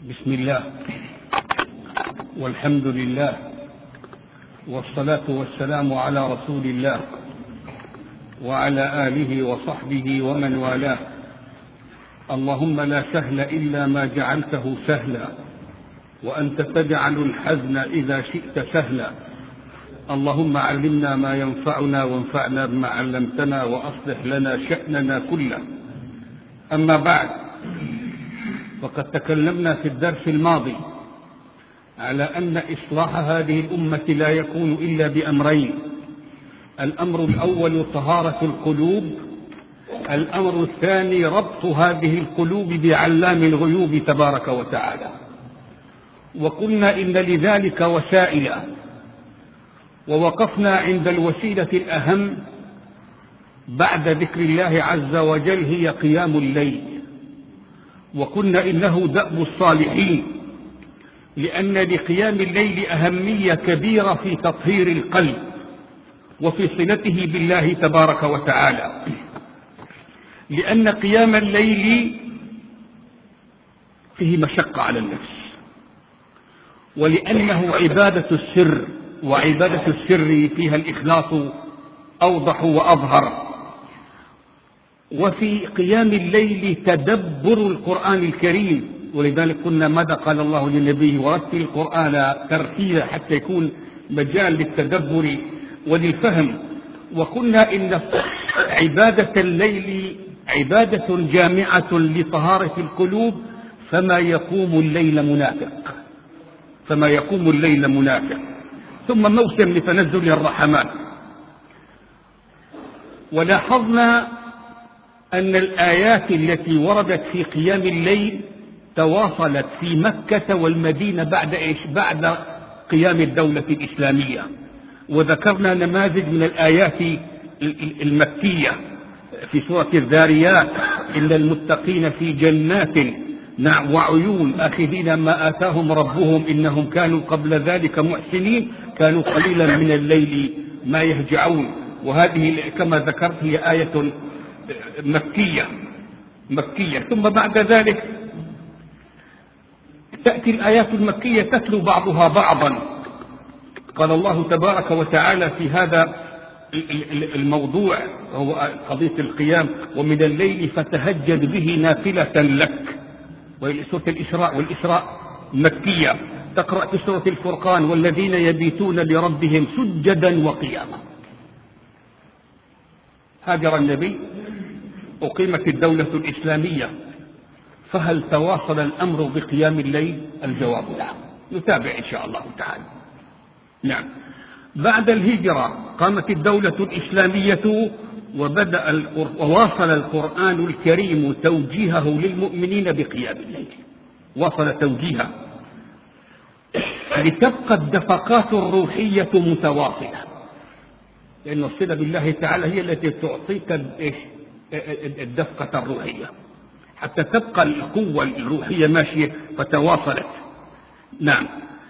بسم الله والحمد لله والصلاة والسلام على رسول الله وعلى آله وصحبه ومن والاه. اللهم لا سهل إلا ما جعلته سهلا وأنت تجعل الحزن إذا شئت سهلا. اللهم علمنا ما ينفعنا وانفعنا بما علمتنا وأصلح لنا شأننا كله. أما بعد، فقد تكلمنا في الدرس الماضي على أن إصلاح هذه الأمة لا يكون إلا بأمرين: الأمر الأول طهارة القلوب، الأمر الثاني ربط هذه القلوب بعلام الغيوب تبارك وتعالى. وقلنا إن لذلك وسائل، ووقفنا عند الوسيلة الأهم بعد ذكر الله عز وجل هي قيام الليل. وقلنا إنه دأب الصالحين، لأن لقيام الليل أهمية كبيرة في تطهير القلب وفي صلته بالله تبارك وتعالى، لأن قيام الليل فيه مشقة على النفس، ولأنه عبادة السر، وعبادة السر فيها الإخلاص أوضح وأظهر. وفي قيام الليل تدبر القرآن الكريم، ولذلك قلنا ماذا قال الله للنبي: ورتل القرآن ترتيلا، حتى يكون مجال للتدبر وللفهم. وقلنا إن عبادة الليل عبادة جامعة لطهارة القلوب، فما يقوم الليل منافق، ثم موسم لتنزل الرحمات. ولاحظنا أن الآيات التي وردت في قيام الليل تواصلت في مكة والمدينة بعد قيام الدولة الإسلامية. وذكرنا نماذج من الآيات المكية في سورة الذاريات: إن المتقين في جنات وعيون آخذين ما آتاهم ربهم إنهم كانوا قبل ذلك محسنين كانوا قليلا من الليل ما يهجعون. وهذه كما ذكرت هي آية مكية. ثم بعد ذلك تأتي الآيات المكية تتلو بعضها بعضا. قال الله تبارك وتعالى في هذا الموضوع، هو قضية القيام: ومن الليل فتهجد به نافلة لك. وسورة الإسراء، والإسراء مكية. تقرأ في سورة الفرقان: والذين يبيتون لربهم سجدا وقياما. هاجر النبي، أقيمت الدولة الإسلامية، فهل تواصل الأمر بقيام الليل؟ الجواب لا. نتابع إن شاء الله تعالى. نعم، بعد الهجرة قامت الدولة الإسلامية، وواصل القرآن الكريم توجيهه للمؤمنين بقيام الليل، واصل توجيهه لتبقى الدفقات الروحية متواصلة، لأن الصلة بالله تعالى هي التي تعطيك الدفقة الروحية حتى تبقى القوة الروحية ماشية فتواصلت. نعم،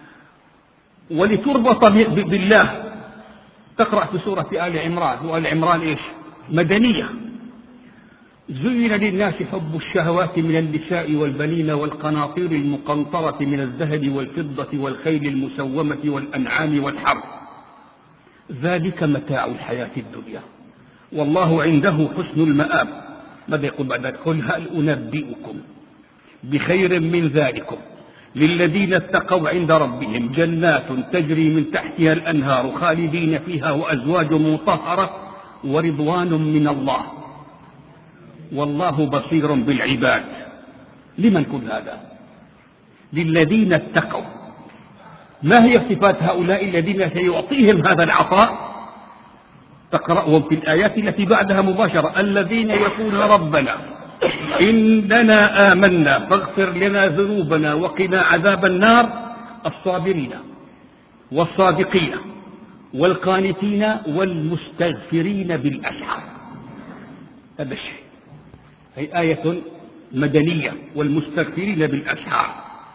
ولتربط بالله. تقرأ في سورة آل عمران، وآل عمران مدنية: زين للناس حب الشهوات من النساء والبنين والقناطير المقنطرة من الذهب والفضة والخيل المسومة والأنعام والحرث، ذلك متاع الحياة الدنيا والله عنده حسن المآب. ماذا يقول بعد ذلك؟ قل هل أنبئكم بخير من ذلكم للذين اتقوا عند ربهم جنات تجري من تحتها الأنهار خالدين فيها وأزواج مطهرة ورضوان من الله والله بصير بالعباد. لمن كل هذا؟ للذين اتقوا. ما هي صفات هؤلاء الذين سيعطيهم هذا العطاء؟ تقرأهم في الآيات التي بعدها مباشرة: الذين يقولون ربنا إننا آمنا فاغفر لنا ذنوبنا وقنا عذاب النار، الصابرين والصادقين والقانتين والمستغفرين بالأسحار. هذا الشيء، هي آية مدنية: والمستغفرين بالأسحار.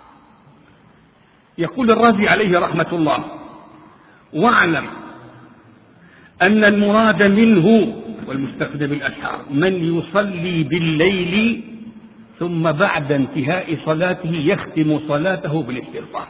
يقول الرازي عليه رحمة الله: واعلم أن المراد منه والمستغفر بالأسحار من يصلي بالليل ثم بعد انتهاء صلاته يختم صلاته بالاستغفار.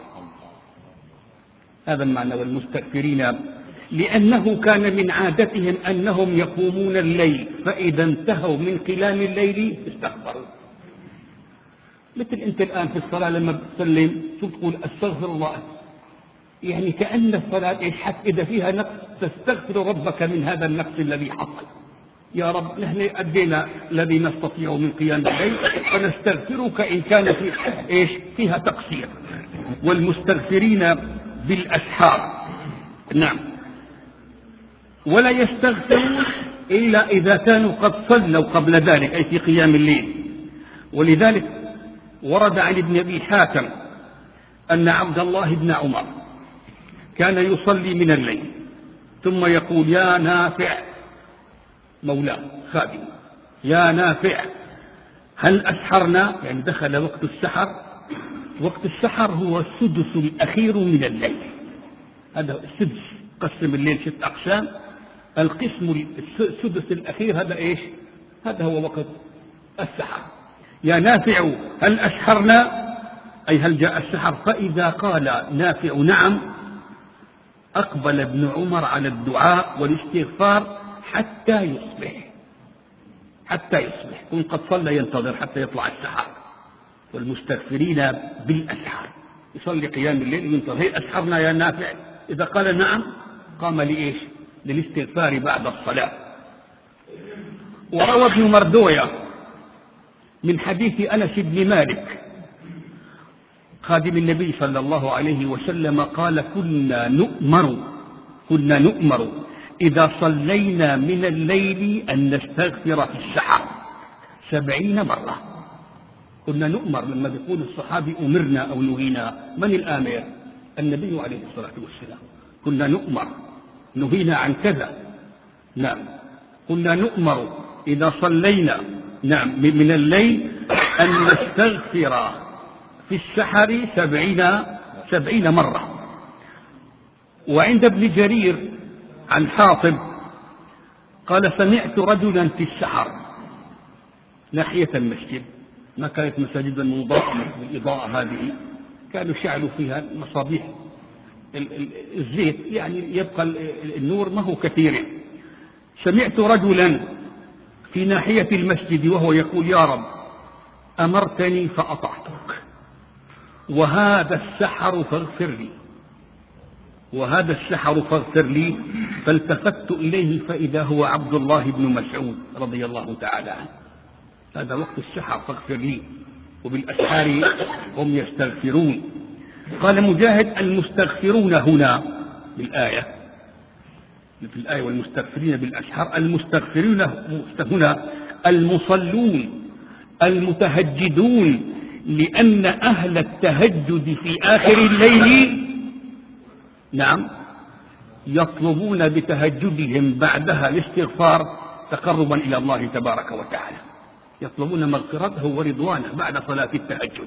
هذا المعنى والمستغفرين، لأنه كان من عادتهم أنهم يقومون الليل فإذا انتهوا من قيام الليل استغفروا. مثل أنت الآن في الصلاة لما بتسلم شو تقول؟ أستغفر الله. يعني كأن الصلاة حتى إذا فيها نقص تستغفر ربك من هذا النقص الذي حصل. يا رب نحن أدينا الذي نستطيع من قيام الليل فنستغفرك إن كان فيها تقصير. والمستغفرين بالأسحار. نعم. ولا يستغفرون إلا إذا كانوا قد صلوا قبل ذلك، أي في قيام الليل. ولذلك ورد عن ابن أبي حاتم أن عبد الله بن عمر كان يصلي من الليل ثم يقول: يا نافع، مولاه خادم، يا نافع هل أسحرنا؟ يعني دخل وقت السحر. وقت السحر هو السدس الأخير من الليل. هذا السدس، قسم الليل 6 أقسام، القسم السدس الأخير هذا هذا هو وقت السحر. يا نافع هل أسحرنا؟ أي هل جاء السحر؟ فإذا قال نافع نعم أقبل ابن عمر على الدعاء والاستغفار حتى يصبح. يكون قد صلى ينتظر حتى يطلع السحر. والمستغفرين بالأسحار، يصلي قيام الليل وينتظر: هل أسحرنا يا نافع؟ إذا قال نعم قام للاستغفار بعد الصلاة. وروى ابن مردوية من حديث أنس بن مالك خادم النبي صلى الله عليه وسلم قال: كنا نؤمر إذا صلينا من الليل أن نستغفر في السحر 70 مرة. كنا نؤمر، لما يقول الصحابي أمرنا أو نهينا، من الآمر؟ النبي عليه الصلاة والسلام. كنا نؤمر، نهينا عن كذا. نعم. كنا نؤمر إذا صلينا من الليل أن نستغفر في السحر 70 مرة. وعند ابن جرير عن حاطب قال: سمعت رجلا في السحر ناحية المسجد، ما كانت مساجدا مضاءة بالإضاءة هذه، كانوا شعلوا فيها مصابيح الزيت، يعني يبقى النور ما هو كثير. سمعت رجلا في ناحية المسجد وهو يقول: يا رب أمرتني فأطعتك، وهذا السحر فاغفر لي. فالتفت إليه فإذا هو عبد الله بن مسعود رضي الله تعالى عنه. هذا وقت السحر فاغفر لي. وبالأسحار هم يستغفرون. قال مجاهد: المستغفرون هنا بالآية، في الآية والمستغفرين بالأسحار، المستغفرون هنا المصلون المتهجدون، لأن أهل التهجد في آخر الليل يطلبون بتهجدهم بعدها الاستغفار تقربا إلى الله تبارك وتعالى، يطلبون مغفرته ورضوانه بعد صلاة التهجد.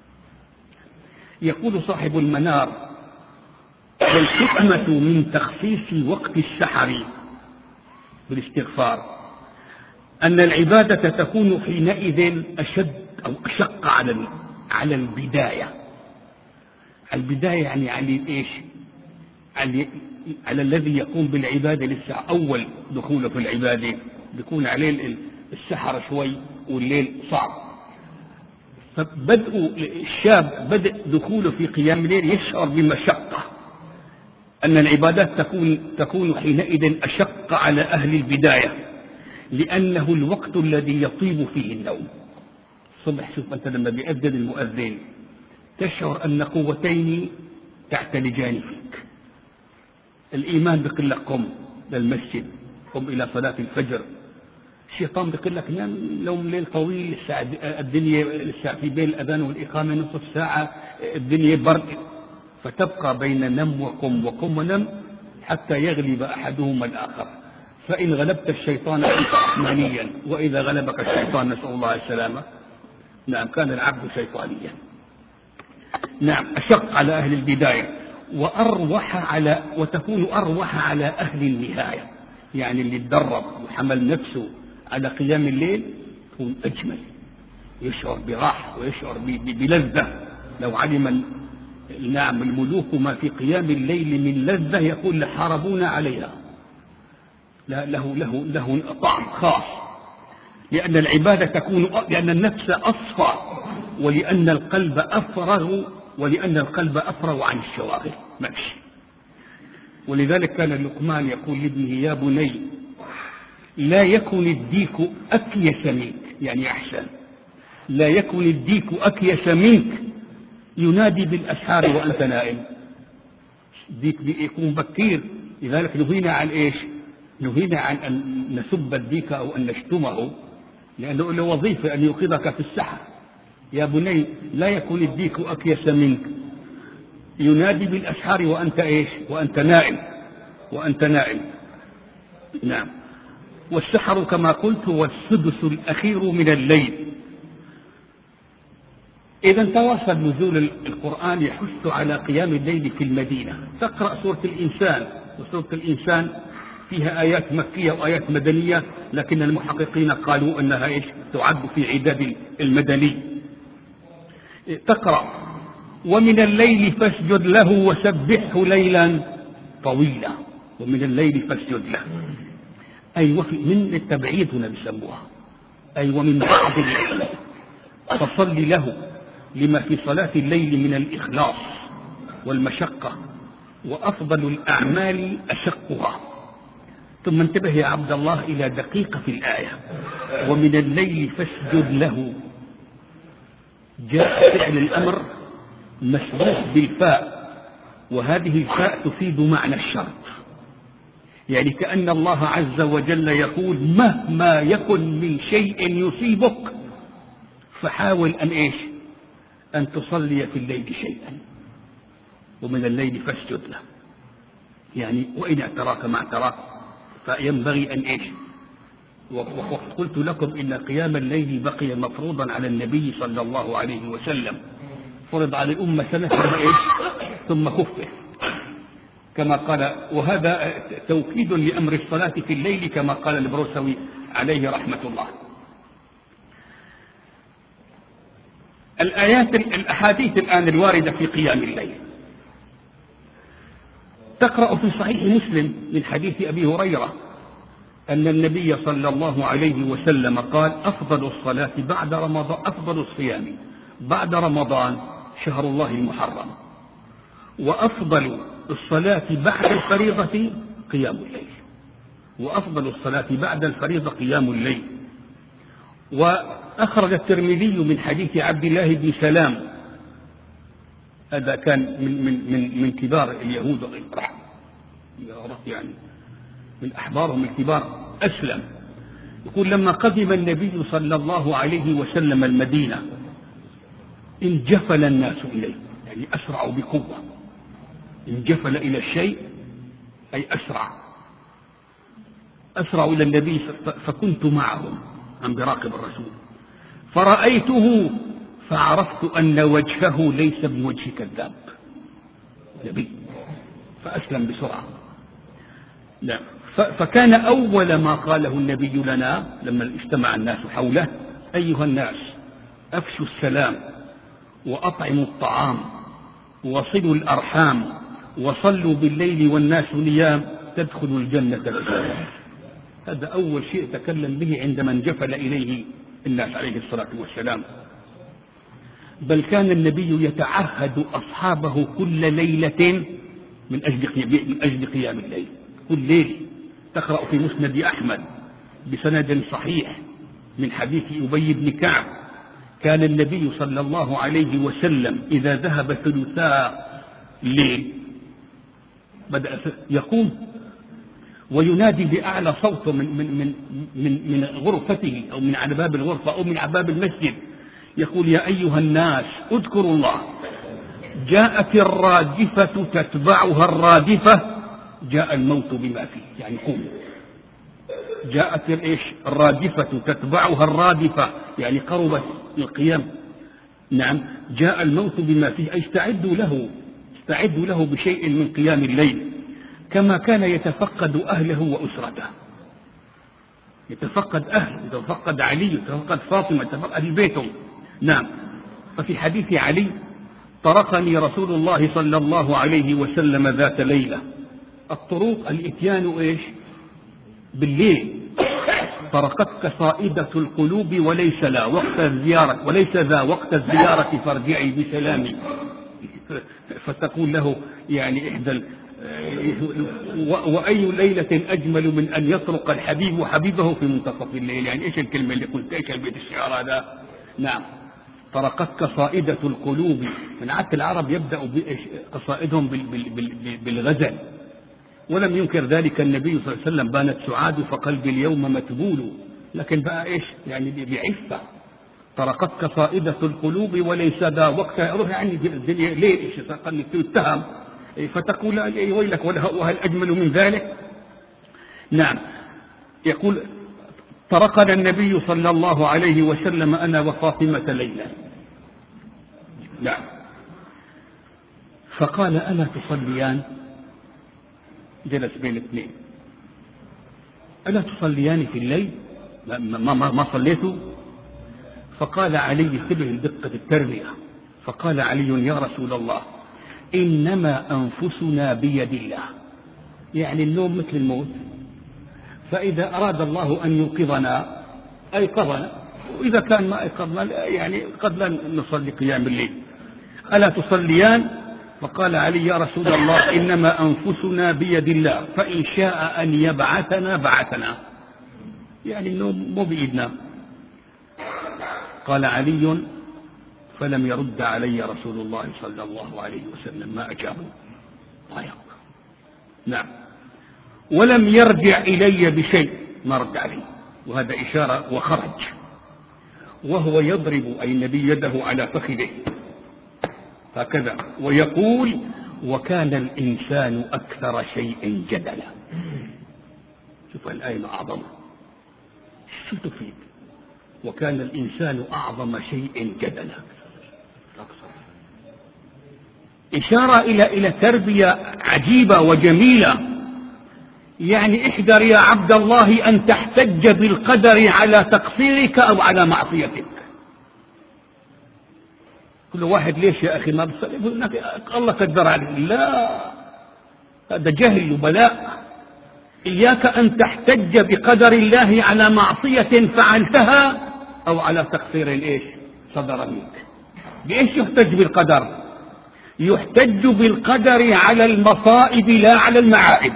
يقول صاحب المنار: والحكمة من تخصيص وقت السحر بالاستغفار أن العبادة تكون حينئذ أشد أو أشق على البداية. البداية يعني على الذي يقوم بالعبادة لسه أول دخوله في العبادة، بيكون عليه السحر شوي والليل صعب. فبدء الشاب بدء دخوله في قيام الليل يشعر بمشقة، أن العبادات تكون حينئذ أشق على أهل البداية، لأنه الوقت الذي يطيب فيه النوم. الصبح شوف أنت لما بيأذن المؤذن تشعر أن قوتين تعتلجان فيك. الإيمان بيقول لك قم للمسجد، قم إلى صلاة الفجر. الشيطان بيقول لك نام لوم ليل طويل، الدنيا لسه في بين الأذان والإقامة نصف ساعة، الدنيا برد. فتبقى بين نم وقم وقم ونم حتى يغلب أحدهما الآخر. فإن غلبت الشيطان كنت رحمانيا، وإذا غلبك الشيطان نسأل الله السلامة كان العبد شيطانيا. أشق على أهل البداية وتكون أروح على أهل النهاية. يعني اللي تدرب وحمل نفسه على قيام الليل يكون أجمل. يشعر براحة ويشعر بلذة. لو علم نعم الملوك ما في قيام الليل من لذة يقول لحاربونا عليها. له طعم خاص، لأن العبادة تكون، لأن النفس أصفى، ولأن القلب أفرغ عن الشواغل ماشي. ولذلك كان لقمان يقول لابنه: يا بني لا يكن الديك أكيس منك، يعني أحسن، لا يكن الديك أكيس منك ينادي بالأسحار وأنت نائم. الديك يكون بكير، لذلك نهينا عن إيش؟ نهينا عن أن نسب الديك أو أن نشتمه، لأنه له وظيفة أن يوقظك في السحر. يا بني لا يكن الديك أكيس منك ينادي بالأسحار وأنت إيش؟ وأنت نائم. نعم. والسحر كما قلت هو السدس الأخير من الليل. إذا تواصل نزول القرآن يحث على قيام الليل في المدينة. تقرأ سورة الإنسان، وسورة الإنسان فيها آيات مكية وآيات مدنية، لكن المحققين قالوا أنها إيش؟ تعد في عداد المدني. تقرأ: ومن الليل فاسجد له وسبحه ليلا طويلا. ومن الليل فاسجد له، أي من التبعيد هنا بيسموها، أي ومن بعض الليل فصل له، لما في صلاة الليل من الإخلاص والمشقة، وأفضل الأعمال أشقها. ثم انتبه يا عبد الله إلى دقيقة في الآية: ومن الليل فاسجد له. جاء فعل الأمر مسبوق بالفاء، وهذه الفاء تفيد معنى الشرط، يعني كأن الله عز وجل يقول: مهما يكن من شيء يصيبك فحاول أن إيش؟ أن تصلي في الليل شيئا، ومن الليل فاسجد له، يعني وإن اعتراك ما اعتراك فينبغي أن إيش؟ وقد قلت لكم إن قيام الليل بقي مفروضا على النبي صلى الله عليه وسلم، فرض على الأمة سنة ثم خفف كما قال، وهذا توكيد لأمر الصلاة في الليل كما قال البروسوي عليه رحمة الله. الأحاديث الآن الواردة في قيام الليل. تقرأ في صحيح مسلم من حديث أبي هريرة أن النبي صلى الله عليه وسلم قال: أفضل الصلاة بعد رمضان، أفضل الصيام بعد رمضان شهر الله المحرم، وأفضل الصلاة بعد الفريضة قيام الليل. وأفضل الصلاة بعد الفريضة قيام الليل. وأخرج الترمذي من حديث عبد الله بن سلام، هذا كان من كبار اليهود، يعني من أحبارهم الكبار، أسلم. يقول: لما قدم النبي صلى الله عليه وسلم المدينة انجفل الناس إليه، يعني أسرعوا بقوة. انجفل إلى الشيء أي أسرعوا إلى النبي، فكنت معهم، عم براقب الرسول، فرأيته فعرفت أن وجهه ليس بوجه كذاب نبي، فأسلم بسرعة. لا، فكان أول ما قاله النبي لنا لما اجتمع الناس حوله: أيها الناس أفشوا السلام، وأطعموا الطعام، وصلوا الأرحام، وصلوا بالليل والناس نيام، تدخلوا الجنة بسلام. هذا أول شيء تكلم به عندما انجفل إليه الناس عليه الصلاة والسلام. بل كان النبي يتعهد أصحابه كل ليلة من أجل قيام الليل، كل ليلة. تقرأ في مسند أحمد بسند صحيح من حديث أبي بن كعب: كان النبي صلى الله عليه وسلم إذا ذهب ثلثا الليل بدأ يقوم وينادي بأعلى صوت من غرفته أو من على باب الغرفة أو من على باب المسجد، يقول: يا أيها الناس اذكروا الله، جاءت الرادفة تتبعها الرادفة، جاء الموت بما فيه. يعني قوموا، جاءت الرادفة تتبعها الرادفة، يعني قربت القيام. نعم، جاء الموت بما فيه، أي استعدوا له بشيء من قيام الليل. كما كان يتفقد أهله وأسرته، يتفقد أهل، يتفقد علي، يتفقد فاطمة، يتفقد أهل بيتهم، نعم. ففي حديث علي: طرقني رسول الله صلى الله عليه وسلم ذات ليلة. الطروق الإتيان إيش؟ بالليل. طرقتك صائدة القلوب وليس لا وقت الزيارة، وليس ذا وقت الزيارة فارجعي بسلامي. فتقول له يعني إحدى وأي ليلة أجمل من أن يطرق الحبيب حبيبه في منتصف الليل. يعني إيش الكلمة اللي قلت؟ إيش البيت الشعر هذا؟ نعم. طرقتك صائدة القلوب. من عادة العرب يبدأ قصائدهم بالغزل، ولم ينكر ذلك النبي صلى الله عليه وسلم: بانت سعاد فقلبي اليوم متبول. لكن بقى إيش يعني؟ بعفة. طرقتك صائدة القلوب وليس ذا وقت، يعني الدنيا ليل، إيش قد تتهم، فتقول ويلك وهل أجمل من ذلك؟ نعم. يقول: طرقنا النبي صلى الله عليه وسلم أنا وفاطمة ليلة. نعم. فقال: ألا تصليان؟ جلس بين اثنين: ألا تصليان في الليل؟ ما صليتوا؟ فقال علي: انتبه لدقة التربية. فقال علي: يا رسول الله، إنما أنفسنا بيد الله. يعني النوم مثل الموت، فإذا أراد الله أن يوقظنا أيقظنا، وإذا كان ما أيقظنا يعني قد لا نصلي قيام الليل. ألا تصليان؟ فقال علي: يا رسول الله، إنما أنفسنا بيد الله، فإن شاء أن يبعثنا بعثنا. يعني النوم مو بإيدنا. قال علي: فلم يرد علي رسول الله صلى الله عليه وسلم، ما أجابه. نعم. ولم يرجع إلي بشيء، ما رد علي. وهذا إشارة. وخرج وهو يضرب أي النبي يده على فخذه هكذا ويقول: وكان الإنسان أكثر شيء جدلا. شوف الآية أعظم، شو تفيد؟ وكان الإنسان أعظم شيء جدلا. إشارة إلى تربية عجيبة وجميلة. يعني احذر يا عبد الله أن تحتج بالقدر على تقصيرك أو على معصيتك. كل واحد: ليش يا أخي ما بصلي؟ الله قدر عليك. لا، هذا جهل وبلاء. إياك أن تحتج بقدر الله على معصية فعلتها أو على تقصير إيش صدر منك. بإيش يحتج بالقدر؟ يحتج بالقدر على المصائب لا على المعائب.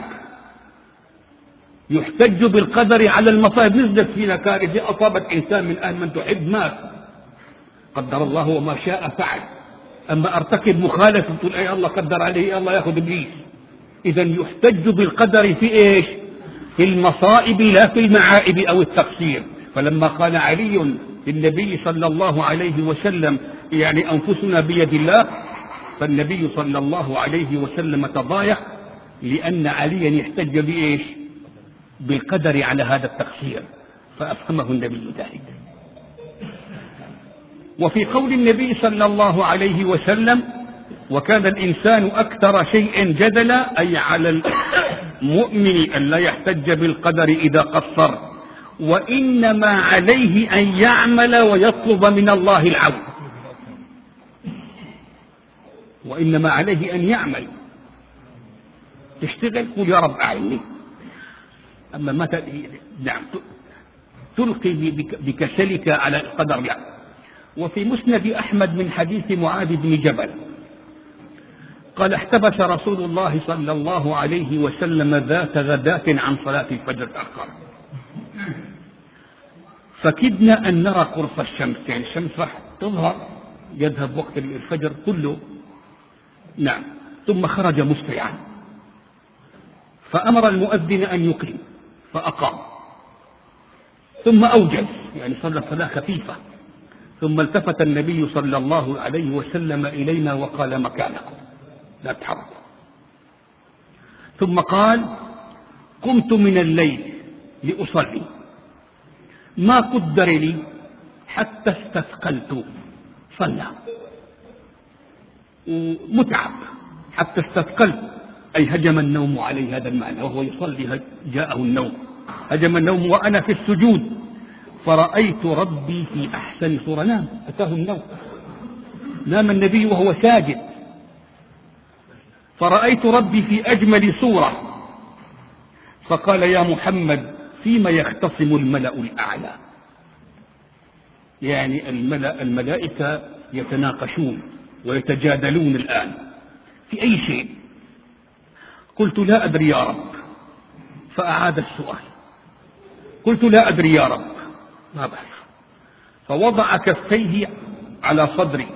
يحتج بالقدر على المصائب. نزلت فينا كارثة، أصابت إنسان من أهل من تحب، مات، قدر الله وما شاء فعل. أما أرتكب مخالفة تقول: أي الله قدر عليه، الله يأخذ إبليس. إذا يحتج بالقدر في إيش؟ في المصائب لا في المعائب أو التقصير. فلما قال علي للنبي صلى الله عليه وسلم: يعني أنفسنا بيد الله، فالنبي صلى الله عليه وسلم تضايق، لأن عليا يحتج بإيش؟ بالقدر على هذا التقصير، فأفهمه النبي ذلك. وفي قول النبي صلى الله عليه وسلم: وكان الإنسان أكثر شيء جدلا، أي على المؤمن أن لا يحتج بالقدر إذا قصر، وإنما عليه أن يعمل ويطلب من الله العون. وإنما عليه أن يعمل، تشتغل، قل يا رب أعني. أما ما تلقي بكسلك على القدر لا. وفي مسند أحمد من حديث معاذ بن جبل قال: احتبس رسول الله صلى الله عليه وسلم ذات غداة عن صلاة الفجر تأخر، فكدنا أن نرى قرص الشمس، يعني الشمس راح تظهر، يذهب وقت الفجر كله. نعم. ثم خرج مسرعا فأمر المؤذن أن يقيم فأقام، ثم أوجز، يعني صلى صلاة خفيفة. ثم التفت النبي صلى الله عليه وسلم إلينا وقال: مكانكم لا تحركوا. ثم قال: قمت من الليل لأصلي، ما قدر لي حتى استثقلت. صلى ومتعب حتى استثقلت، أي هجم النوم عليه، هذا المعنى. وهو يصلي جاءه النوم، هجم النوم وأنا في السجود، فرأيت ربي في أحسن صورة. نام، أتاه النوم، نام النبي وهو ساجد. فرأيت ربي في أجمل صورة، فقال يا محمد فيما يختصم الملأ الأعلى؟ يعني الملائكة يتناقشون ويتجادلون الآن في أي شيء. قلت لا أدري يا رب، فأعاد السؤال. قلت لا أدري يا رب، ما بعرف. فوضع كفيه على صدري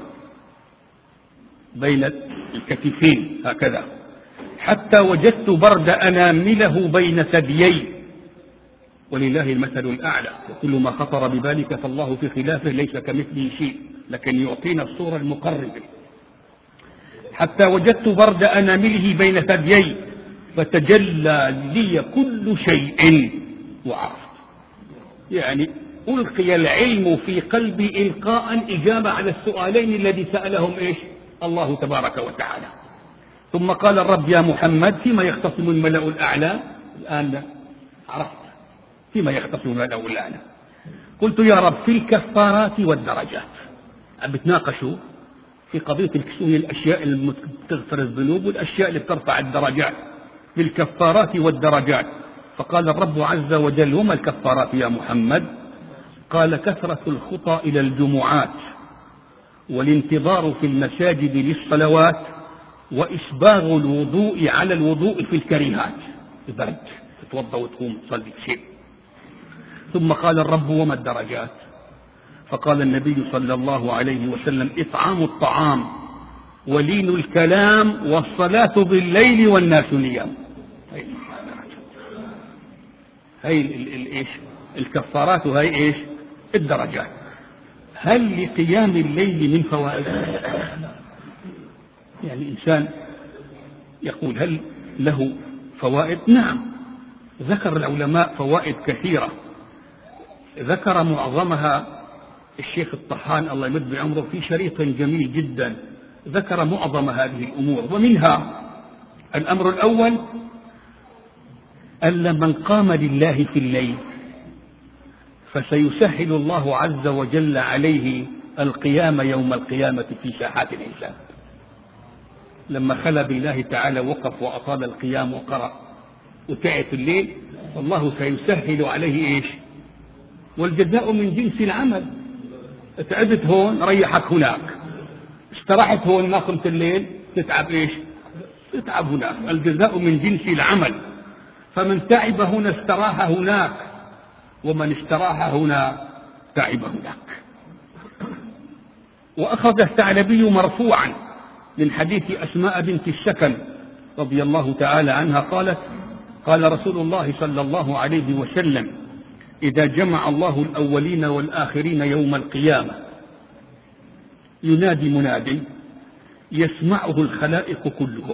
بين الكتفين هكذا، حتى وجدت برد أنامله بين ثديي. ولله المثل الأعلى، وكل ما خطر ببالك فالله في خلافه، ليس كمثله شيء، لكن يعطينا الصورة المقربة. حتى وجدت برد أنامله بين ثديي، فتجلى لي كل شيء وعرفت. يعني ألقي العلم في قلبي إلقاء، إجابة على السؤالين الذي سألهم إيش؟ الله تبارك وتعالى. ثم قال الرب يا محمد فيما يختصم الملأ الأعلى؟ الآن عرفت فيما يختصم الملأ الأعلى. قلت يا رب في الكفارات والدرجات. بتناقشوا في قضية الأشياء اللي تغفر الذنوب والأشياء اللي بترفع الدرجات، في الكفارات والدرجات. فقال الرب عز وجل وما الكفارات يا محمد؟ قال كثرة الخطى إلى الجمعات، والانتظار في المساجد للصلوات، وإسباغ الوضوء على الوضوء في الكريهات. برد تتوضأ وتقوم تصلي شيء. ثم قال الرب وما الدرجات؟ فقال النبي صلى الله عليه وسلم إطعام الطعام، ولين الكلام، والصلاة بالليل والناس نيام. هاي إيش الكفارات، وهي إيش الدرجات. هل لقيام الليل من فوائد؟ يعني إنسان يقول هل له فوائد؟ نعم، ذكر العلماء فوائد كثيرة، ذكر معظمها الشيخ الطحان الله يمد بعمره في شريط جميل جدا، ذكر معظم هذه الأمور. ومنها الأمر الأول أن من قام لله في الليل فسيسهل الله عز وجل عليه القيام يوم القيامة في ساحات الحساب. لما خلى بالله تعالى وقف وأطال القيام وقرأ وتعب في الليل، الله سيسهل عليه إيش؟ والجزاء من جنس العمل. تعبت هون ريحك هناك، استراحت هون ما قمت الليل تتعب إيش؟ تتعب هناك. الجزاء من جنس العمل، فمن تعب هنا استراح هناك، ومن استراح هنا تعب هناك. وأخذ الثعلبي مرفوعا من حديث أسماء بنت السكن رضي الله تعالى عنها قالت قال رسول الله صلى الله عليه وسلم إذا جمع الله الأولين والآخرين يوم القيامة ينادي منادي يسمعه الخلائق كلهم،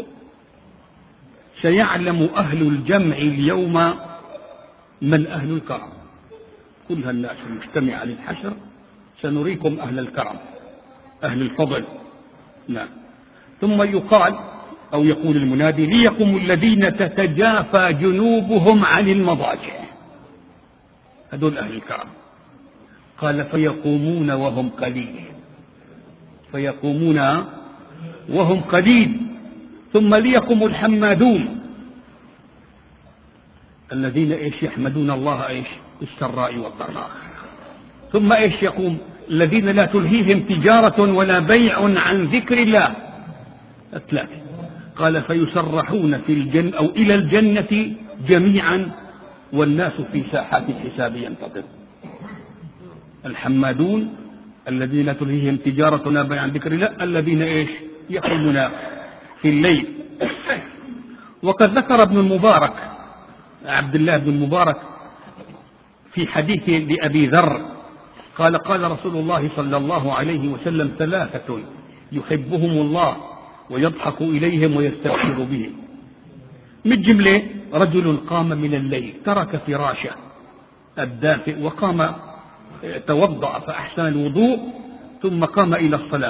سيعلم أهل الجمع اليوم من أهل الكرم. كل الناس المجتمعة للحشر سنريكم أهل الكرم أهل الفضل. نعم. ثم يقال أو يقول المنادي ليقم الذين تتجافى جنوبهم عن المضاجع، هذول أهل الكرم. قال فيقومون وهم قليل، فيقومون وهم قليل. ثم ليقم الحمادون الذين إيش يحمدون الله إيش بالسراء والضراء. ثم إيش يقوم الذين لا تلهيهم تجارة ولا بيع عن ذكر الله. الثلاثة. قال فيسرحون في الجنة أو إلى الجنة جميعا والناس في ساحات الحساب ينتظر. الحمادون الذين لا تلهيهم تجارة ولا بيع عن ذكر الله، الذين إيش يقومون في الليل. وقد ذكر ابن المبارك عبد الله بن المبارك في حديث لأبي ذر قال قال رسول الله صلى الله عليه وسلم ثلاثة يحبهم الله ويضحك إليهم ويستبشر بهم. من جملة رجل قام من الليل ترك فراشه الدافئ وقام توضأ فأحسن الوضوء ثم قام إلى الصلاة،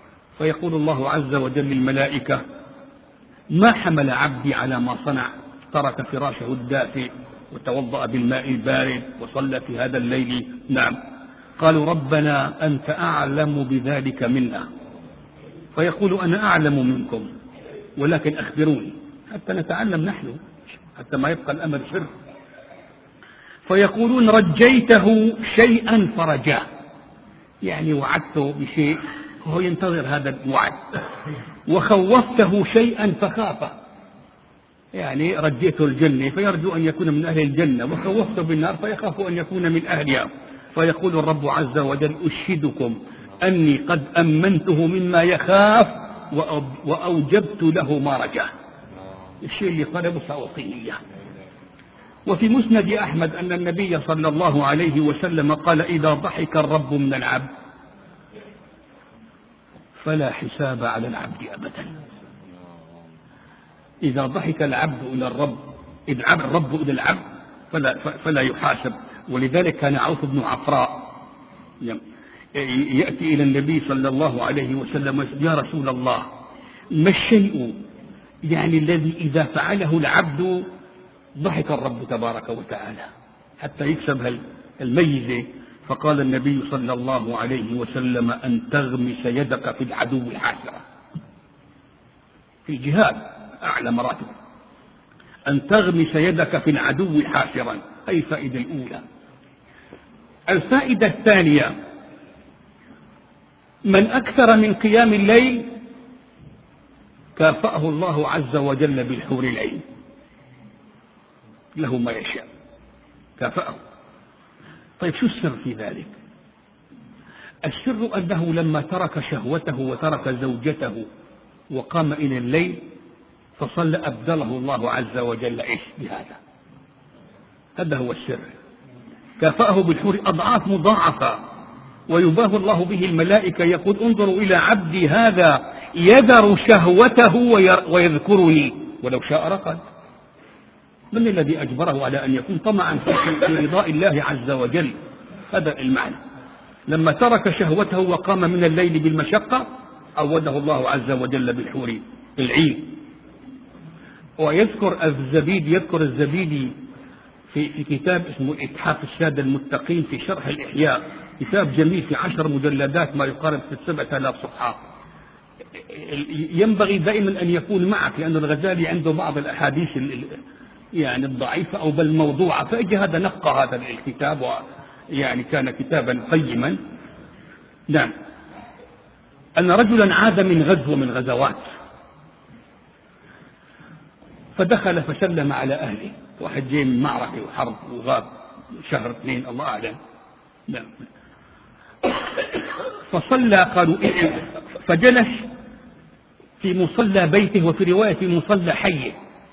فيقول الله عز وجل للملائكة ما حمل عبدي على ما صنع؟ ترك فراشه الدافئ وتوضأ بالماء البارد وصلى في هذا الليل. نعم. قالوا ربنا أنت أعلم بذلك منا، فيقول أنا أعلم منكم ولكن أخبروني حتى نتعلم نحن، حتى ما يبقى الأمر سر. فيقولون رجيته شيئا فرجاه، يعني وعدته بشيء وهو ينتظر هذا الوعد، وخوفته شيئا فخافه، يعني رجيته الجنة فيرجو أن يكون من أهل الجنة، وخوفته بالنار فيخاف أن يكون من أهلها. فيقول الرب عز وجل أشهدكم أني قد أمنته مما يخاف وأوجبت له ما رجاه، الشيء اللي طلبه سأعطيه إياه. وفي مسند أحمد أن النبي صلى الله عليه وسلم قال إذا ضحك الرب من العبد فلا حساب على العبد أبدا. إذا ضحك العبد إلى الرب، إذ الرب إلى العبد فلا يحاسب. ولذلك كان عوف بن عفراء يأتي إلى النبي صلى الله عليه وسلم يا رسول الله ما الشيء يعني الذي إذا فعله العبد ضحك الرب تبارك وتعالى حتى يكسب الميزة؟ فقال النبي صلى الله عليه وسلم أن تغمس يدك في العدو الحاسرة، في الجهاد أعلى مراتب، أن تغمس يدك في العدو حاسرا. هذه الفائدة الأولى. الفائدة الثانية من أكثر من قيام الليل كافأه الله عز وجل بالحور العين، له ما يشاء كافأه. طيب شو السر في ذلك؟ السر أنه لما ترك شهوته وترك زوجته وقام إلى الليل فصلى أبدله الله عز وجل إيش بهذا؟ هذا هو السر، كافأه بالحور أضعاف مضاعفة، ويباه الله به الملائكة يقول انظروا إلى عبدي هذا يذر شهوته ويذكرني ولو شاء رقد. من الذي أجبره على أن يكون طمعا في رضاء الله عز وجل؟ هذا المعنى. لما ترك شهوته وقام من الليل بالمشقة عوده الله عز وجل بالحور العين. ويذكر الزبيدي في كتاب اسمه إتحاف السادة المتقين في شرح الإحياء، كتاب جميل في 10 مجلدات ما يقارب 7,000 صفحة. ينبغي دائما أن يكون معك، لأن الغزالي عنده بعض الأحاديث يعني الضعيفة أو بل موضوعة، فإجى هذا نقى هذا الكتاب ويعني كان كتابا قيما. نعم. أن رجلا عاد من غزوة من غزوات فدخل فسلم على أهله، واحد جاي من معركة وحرب وغاب شهر 2 الله أعلم. نعم. فصلى قالوا فجلس في مصلى بيته، وفي رواية في مصلى حيه،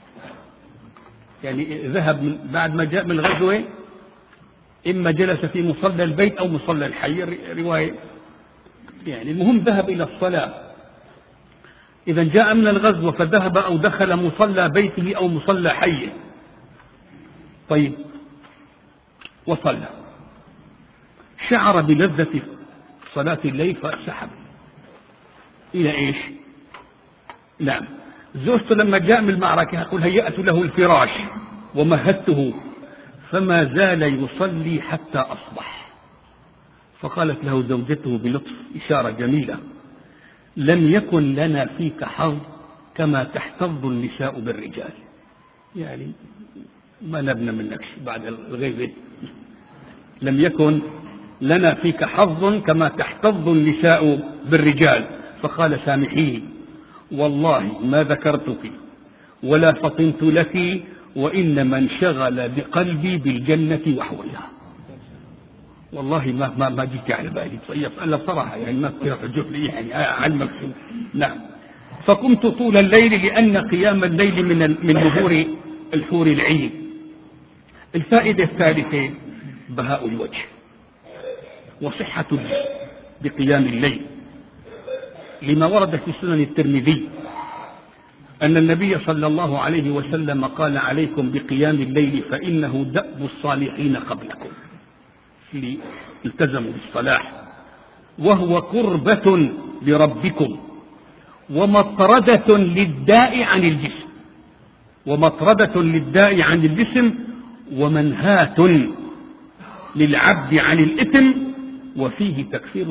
يعني ذهب من بعد ما جاء من الغزوة إما جلس في مصلى البيت أو مصلى الحي، رواية يعني المهم ذهب إلى الصلاة. إذا جاء من الغزوة فذهب أو دخل مصلى بيته أو مصلى حيه. طيب وصلى، شعر بلذة صلاة الليل فسحب إلى إيش؟ نعم. زوجته لما جاء من المعركة يقول هيأت له الفراش ومهدته فما زال يصلي حتى أصبح. فقالت له زوجته بلطف إشارة جميلة لم يكن لنا فيك حظ كما تحتض النساء بالرجال، يعني ما نبنى منك بعد الغيبة، لم يكن لنا فيك حظ كما تحتض النساء بالرجال. فقال سامحيني والله ما ذكرتك ولا فطنت لك، وإنما انشغل بقلبي بالجنة وحولها. والله ما جيت على بالي، أنا بصراحة يعني ما ترجح لي يعني علمك. نعم. فقمت طول الليل لأن قيام الليل من ظهور الحور العين. الفائدة الثالثة بهاء الوجه وصحة بقيام الليل، لما ورد في سنن الترمذي أن النبي صلى الله عليه وسلم قال عليكم بقيام الليل فإنه دأب الصالحين قبلكم، اللي التزموا بالصلاح، وهو قربة لربكم ومطردة للداء عن الجسم. ومطردة للداء عن الجسم، ومنهاة للعبد عن الإثم، وفيه تكفير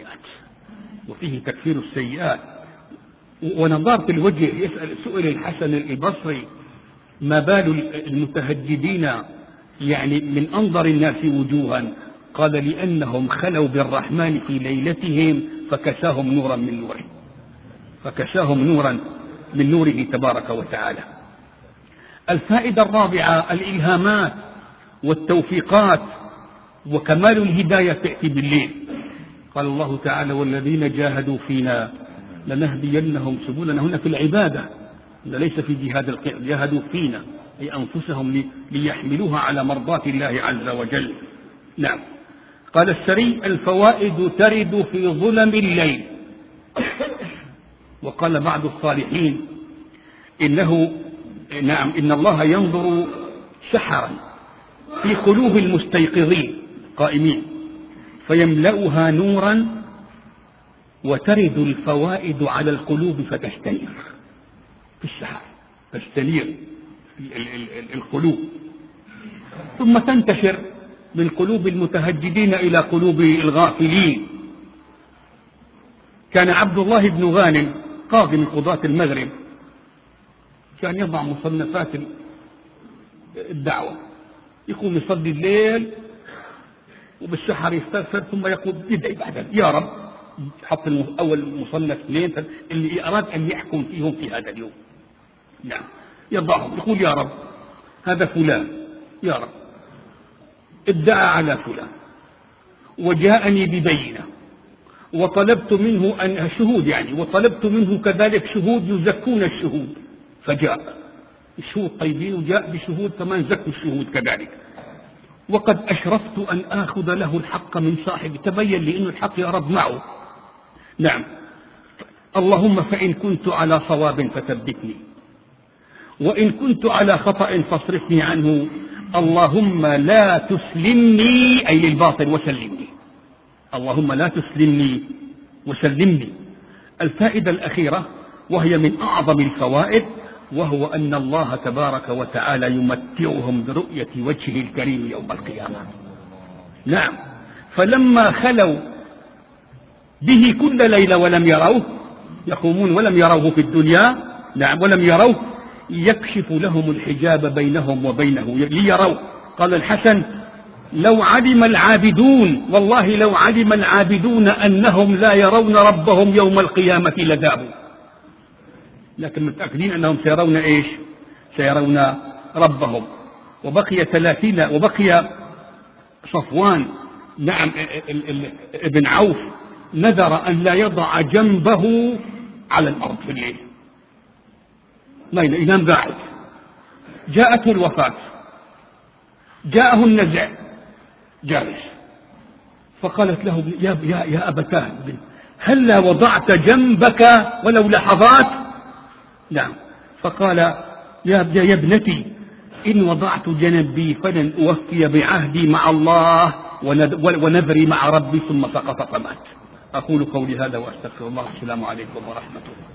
السيئات. ونظارة الوجه. سئل الحسن البصري: ما بال المتهجدين يعني من أنظر الناس وجوها؟ قال: لأنهم خلوا بالرحمن في ليلتهم فكساهم نورا من نوره تبارك وتعالى. الفائدة الرابعة: الإلهامات والتوفيقات وكمال الهداية تأتي بالليل. قال الله تعالى: والذين جاهدوا فينا لنهدينهم سبلنا. هنا في العبادة، ليس في جهاد القتال. جاهدوا فينا أي أنفسهم ليحملوها على مرضاة الله عز وجل. نعم. قال السري: الفوائد ترد في ظلم الليل. وقال بعض الصالحين: إن الله ينظر سحرا في قلوب المستيقظين قائمين فيملأها نورا، وترد الفوائد على القلوب فتستنير في السحر، تستنير القلوب، ثم تنتشر من قلوب المتهجدين إلى قلوب الغافلين. كان عبد الله بن غانم قاضي من قضاة المغرب، كان يضع مصنفات الدعوة، يقوم يصلي الليل وبالسحر يستغفر، ثم يقول يدعي بعد: يا رب، حط أول مصنف اثنين اللي أراد أن يحكم فيهم في هذا اليوم. نعم. يضعهم يقول: يا رب، هذا فلان، يا رب ادعى على فلان وجاءني ببينة، وطلبت منه أن شهود وطلبت منه كذلك شهود يزكون الشهود، فجاء الشهود طيبين وجاء بشهود كمان زكوا الشهود كذلك. وقد أشرفت أن آخذ له الحق من صاحبه، تبين لي أن الحق يا رب معه. نعم. اللهم فإن كنت على صواب فثبتني، وإن كنت على خطأ فاصرفني عنه. اللهم لا تسلمني، أي للباطل، وسلمني. اللهم لا تسلمني وسلمني. الفائدة الأخيرة وهي من أعظم الفوائد، وهو أن الله تبارك وتعالى يمتعهم برؤية وجهه الكريم يوم القيامة. نعم. فلما خلوا به كل ليلة ولم يروه، يقومون ولم يروه في الدنيا، نعم، ولم يروه، يكشف لهم الحجاب بينهم وبينه ليروه. قال الحسن: لو علم العابدون، والله لو علم العابدون أنهم لا يرون ربهم يوم القيامة لذابوا، لكن متأكدين أنهم سيرون إيش؟ سيرون ربهم. وبقي صفوان، نعم، ابن عوف، نذر أن لا يضع جنبه على الأرض في الليل، ما ينام قاعد. جاءته الوفاة، جاءه النزع، جالس، فقالت له: يا أبتاه، هلا وضعت جنبك ولو لحظات؟ نعم. فقال: يا ابنتي، إن وضعت جنبي فلن أوفي بعهدي مع الله ونذري مع ربي. ثم سقط فمات. أقول قولي هذا وأستغفر الله. السلام عليكم ورحمة الله.